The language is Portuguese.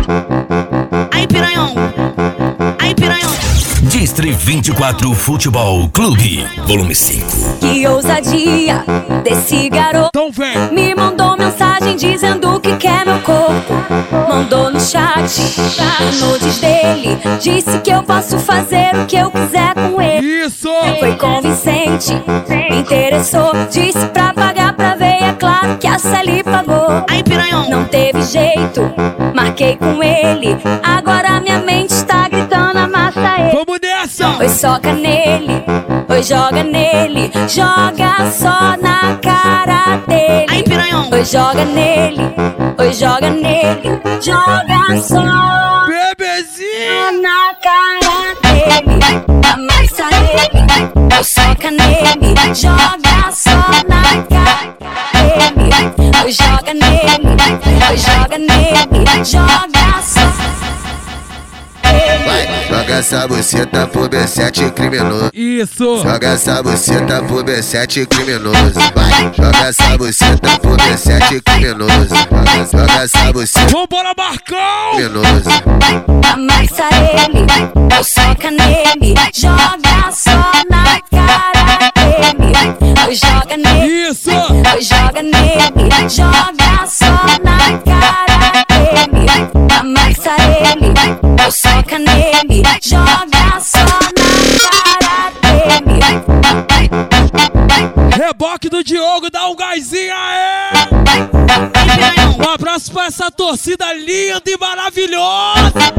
Aí, piranhão. Aí, piranhão. Distri 24 Futebol Clube, volume 5. Que ousadia desse garoto. Então vem. Me mandou mensagem dizendo que quer meu corpo. Mandou no chat, nudes dele. Disse que eu posso fazer o que eu quiser com ele. Isso! Foi convincente, me interessou. Disse pra pagar pra ver, é claro que a Sally pagou. Aí, piranhão. Não teve jeito, marquei com ele. Agora minha mente está gritando, amassa ele. Vamos nessa! Oi, soca nele, oi, joga nele. Joga só na cara dele. Aí, piranhão. Oi, joga nele, oi, joga nele. Joga só Bebezinho! na cara dele. Amassa ele, oi, soca nele. Joga só na cara dele. Oi, joga nele, oi, joga nele. Joga só. Vai, joga essa buceta pro B7 criminoso. Isso! Joga essa buceta pro B7 criminoso. Vai, joga essa buceta pro B7 criminoso. Joga essa buceta Vambora, Marcão! criminoso. Amassa ele, ou soca nele. Joga só na cara dele. Ou joga nele, Isso! ou joga nele. Joga só na cara dele. Amassa ele, ou soca nele. Joga só na cara dele. Reboque do Diogo, dá um gásinho aí! Aí, piranhão. Um abraço pra essa torcida linda e maravilhosa!